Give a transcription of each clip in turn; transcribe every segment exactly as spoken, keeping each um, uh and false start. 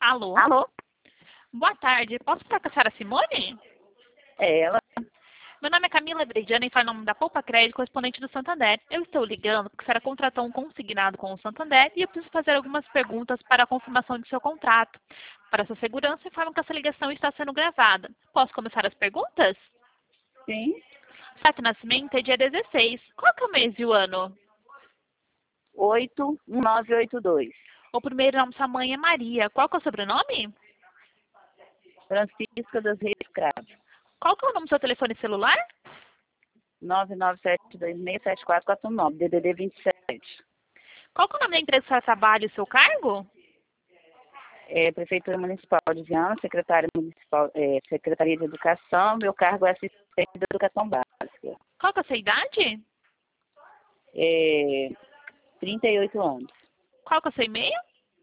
Alô? Alô? Boa tarde. Posso falar com a senhora Simone? É ela. Meu nome é Camila Brediana e falo em nome da Poupa Crédito, correspondente do Santander. Eu estou ligando porque a senhora contratou um consignado com o Santander e eu preciso fazer algumas perguntas para a confirmação de seu contrato. Para sua segurança, informo que essa ligação está sendo gravada. Posso começar as perguntas? Sim. Data de nascimento é dia dezesseis. Qual que é o mês e o ano? oito um nove oito dois. O primeiro nome de sua mãe é Maria. Qual que é o sobrenome? Francisca das Reis Cravo. Qual que é o nome do seu telefone celular? nove nove sete dois seis sete quatro quatro nove, D D D vinte e sete. Qual que é o nome da empresa que a senhora trabalha e o seu cargo? É, Prefeitura Municipal de Viana, Secretaria Municipal, é, Secretaria de Educação, meu cargo é assistente de Educação Básica. Qual que é a sua idade? É, trinta e oito anos. Qual que é o seu e-mail?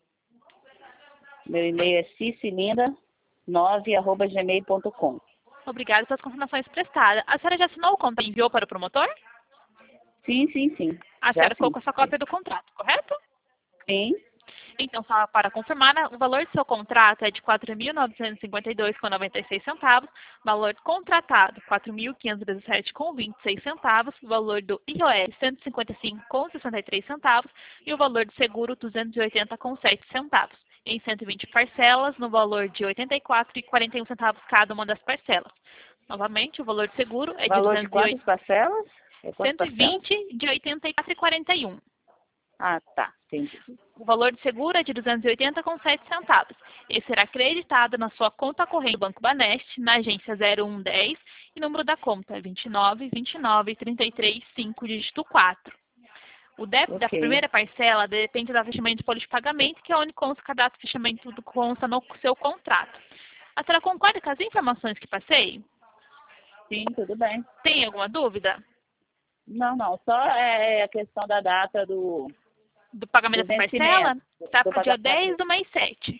Meu e-mail é cicilinda nove arroba gmail ponto com. Obrigada pelas confirmações prestadas. A senhora já assinou o contrato e enviou para o promotor? Sim, sim, sim. A Já senhora ficou sim. com essa cópia do contrato, correto? Sim. Então, só para confirmar, né, o valor do seu contrato é de quatro mil novecentos e cinquenta e dois reais com noventa e seis centavos, valor contratado quatro mil quinhentos e dezessete reais com vinte e seis centavos, valor do I O R cento e cinquenta e cinco reais com sessenta e três centavos e o valor do seguro duzentos e oitenta reais com sete centavos, em cento e vinte parcelas no valor de oitenta e quatro reais e quarenta e um centavos cada uma das parcelas. Novamente, o valor do seguro é de Valor de duzentos e oitenta, quantas parcelas? É quantas cento e parcelas? vinte de oitenta e quatro reais e quarenta e um. Ah, tá. Entendi. O valor de seguro é de duzentos e oitenta reais com sete centavos. Esse será acreditado na sua conta corrente do Banco Baneste, na agência zero um dez, e número da conta vinte e nove, vinte e nove, trinta e três, cinco, dígito quatro. O débito da Ok. primeira parcela depende da fechamento de folha de pagamento, que é onde consta o cadastro de fechamento do consta no seu contrato. A senhora concorda com as informações que passei? Sim, tudo bem. Tem alguma dúvida? Não, não. Só é a questão da data do, Do pagamento do dessa parcela? vencimento. Está Do para o dia pagamento. dez do mês sete.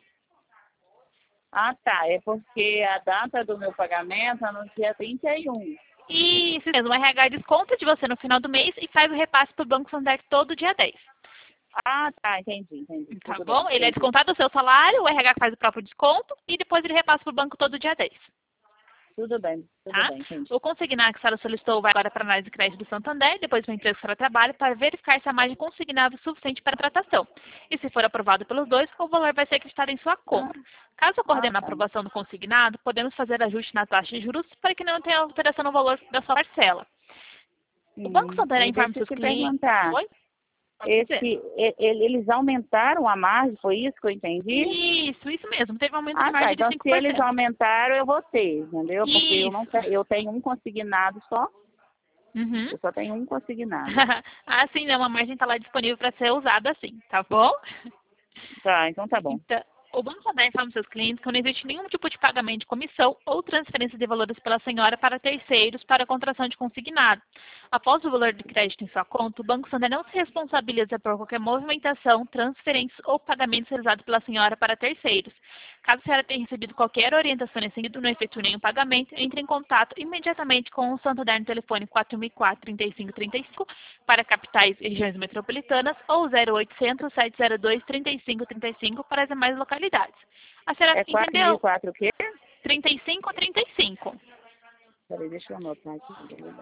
Ah, tá. É porque a data do meu pagamento é no dia trinta e um. Isso mesmo, o R H desconta de você no final do mês e faz o repasse para o Banco Santander todo dia dez. Ah, tá. Entendi, entendi. Tá Tudo bom? bem, Ele é entendi. descontado do seu salário, o R H faz o próprio desconto e depois ele repassa para o banco todo dia dez. Tudo bem, tudo Tá? bem, entendi. O consignado que a senhora solicitou vai agora para a análise de crédito do Santander, depois para a empresa que a senhora trabalha, para verificar se a margem consignável é suficiente para a tratação. E se for aprovado pelos dois, o valor vai ser acreditado em sua conta. Caso ocorra Ah, na tá. aprovação do consignado, podemos fazer ajuste na taxa de juros para que não tenha alteração no valor da sua parcela. O Banco Hum. Santander E informa deixa eu seus te clientes. perguntar. Oi? Pode Esse, dizer. e- e- eles aumentaram a margem, foi isso que eu entendi? Isso, isso mesmo. Teve um aumento de Ah, tá. margem de Então, cinco se por eles cento. aumentaram, eu vou ter, entendeu? Porque eu não Isso. te- eu tenho um consignado só. Uhum. Eu só tenho um consignado. Ah, sim, né? Uma margem está lá disponível para ser usada assim, tá bom? Tá, então tá bom. Então, o Banco Santander informa aos seus clientes que não existe nenhum tipo de pagamento de comissão ou transferência de valores pela senhora para terceiros para a contratação de consignado. Após o valor de crédito em sua conta, o Banco Santander não se responsabiliza por qualquer movimentação, transferência ou pagamento realizado pela senhora para terceiros. Caso a senhora tenha recebido qualquer orientação nesse sentido, não efetue nenhum pagamento, entre em contato imediatamente com o Santander no telefone quatro mil e quatro, trinta e cinco trinta e cinco para capitais e regiões metropolitanas ou zero oitocentos, sete zero dois, trinta e cinco trinta e cinco para as demais localidades. A senhora É quatro mil e entendeu? quatro o quê? trinta e cinco trinta e cinco. Peraí, deixa eu anotar aqui.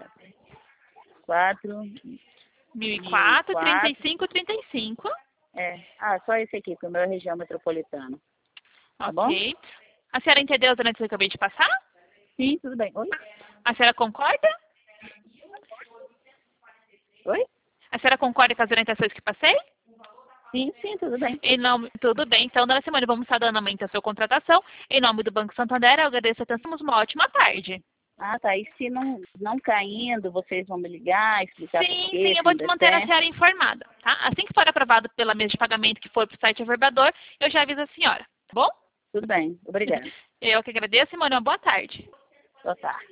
quatro mil e mil e quatro, trinta e quatro. cinco trinta e cinco. É. Ah, só esse aqui, que é o meu é região metropolitana. Tá bom? Ok. A senhora entendeu as orientações que eu acabei de passar? Sim, tudo bem. Oi? A senhora concorda? Oi? A senhora concorda com as orientações que passei? Sim, sim, tudo bem. Em nome, tudo bem. Então, dona Simone, vamos estar dando aumento à sua contratação. Em nome do Banco Santander, eu agradeço a atenção. Uma ótima tarde. Ah, tá. E se não, não caindo, vocês vão me ligar, explicar por Sim, quê, sim, eu se vou não te der manter a certo. senhora informada, tá? Assim que for aprovado pela mesa de pagamento que for para o site Averbador, eu já aviso a senhora, tá bom? Tudo bem. Obrigada. Eu que agradeço, Simone. Uma boa tarde. Boa tarde.